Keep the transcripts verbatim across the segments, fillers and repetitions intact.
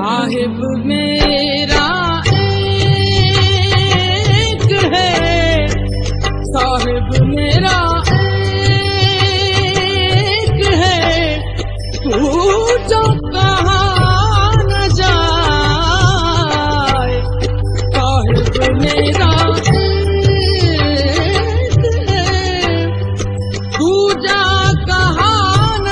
साहिब मेरा एक है, साहिब मेरा एक है, तू जो कहाँ न जाए। साहिब मेरा एक है, तू जा कहाँ न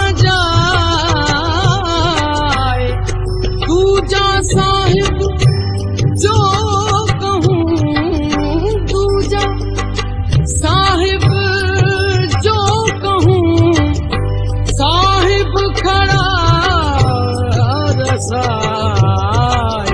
जाए। तू जा साहिब जो कहूँ, तू जा साहिब जो कहूँ, साहिब खड़ा रसाए।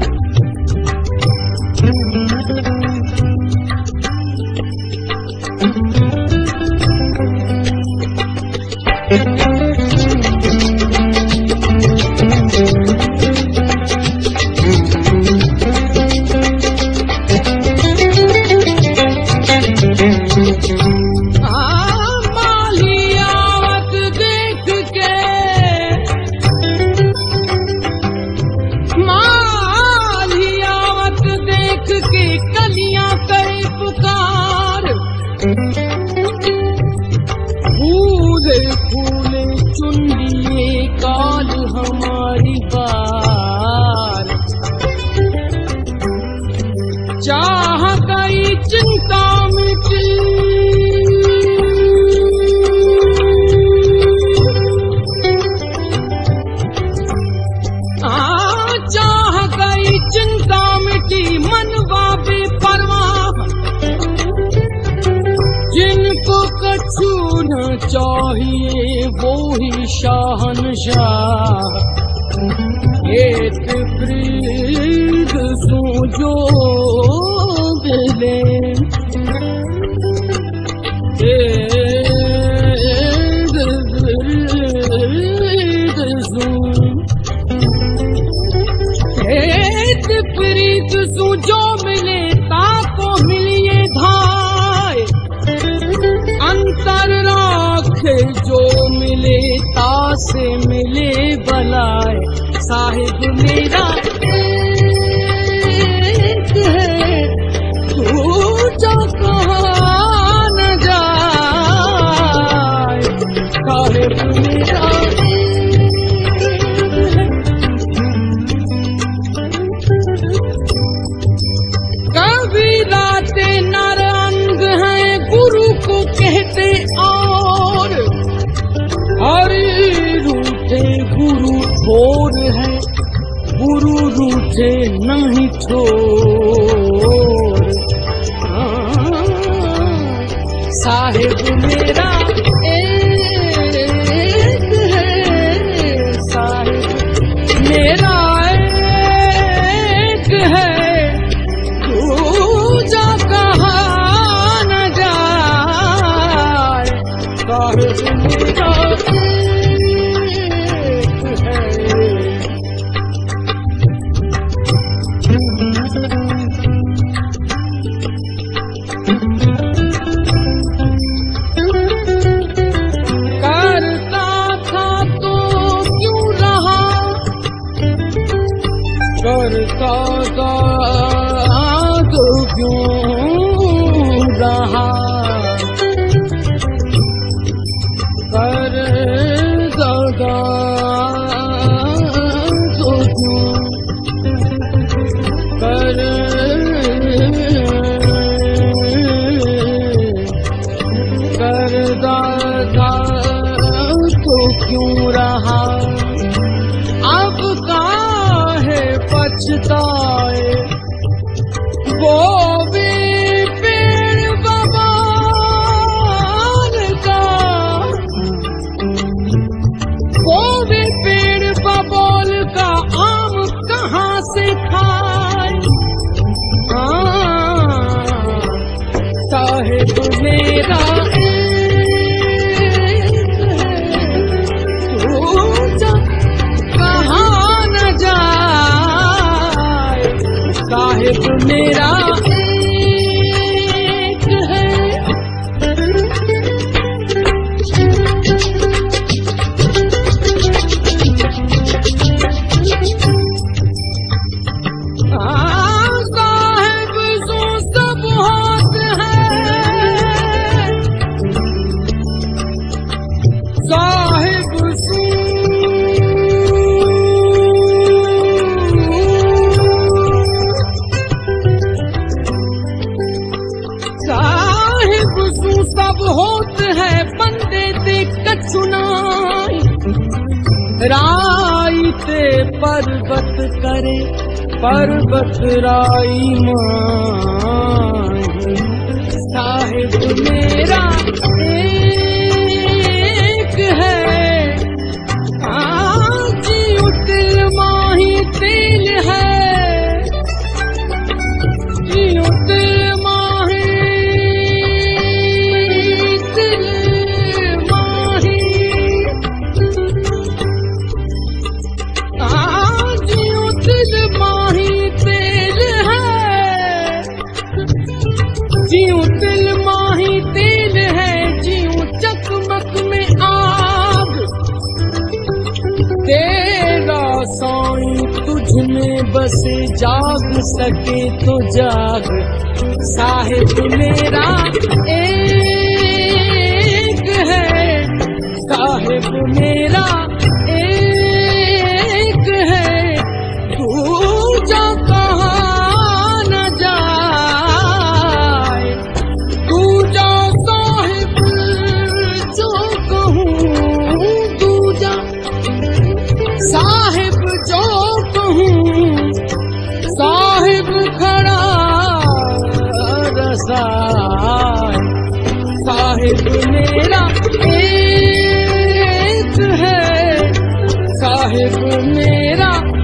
फूले फूले चुन लिए काल हमारी बार, चाह गई चिंता मिटी, आ चाह गई चिंता मिटी, मनवा बेपरवाह जिनको कछु न चाहिए वो ही शहंशाह। एक प्रीत सो जो दिले, एक प्रीत सो, एक प्रीत सो जो मिले ताको मिलिए धाय। अंतर राखे जो मिले तासे मिले बलाए। साहिब मेरा एक है, तू जो कहाँ न जाए। साहिब मेरा कबीराते नर अंग हैं गुरु को कहते और, हरि रूठे गुरु ठोर है, गुरु रूठे नहीं ठोर। साहिब मेरा एक है, साहिब मेरा एक है, तू जा कहाँ न जाए। साहिब मेरा करता था तो क्यों रहा, करता था तो क्यों रहा, करता था तो क्यों, कर करता था तो क्यों रहा। अब काहे पछताए वो भी पेड़ बबाल का, वो भी पेड़ बबौल का आम कहाँ से खाए। साहिब मेरा कहाँ न जाए। ते पर्वत करे पर्वत राई माही। साहिब मेरा एक है आज उतल माही तेल है उतल माही तिल माही। आज उतल माही तेल है जीव तिल माही तेल है जीव चकमक में आग। तेरा साईं तुझ में बसे जाग सके तो जाग। साहिब मेरा एक है साहिब मेरा एक है दूजा कहाँ न जाए। दूजा साहिब जो कहूँ दूजा साहिब जो कहूँ साहिब खड़ा रसाए। साहिब मेरा एक है साहिब मेरा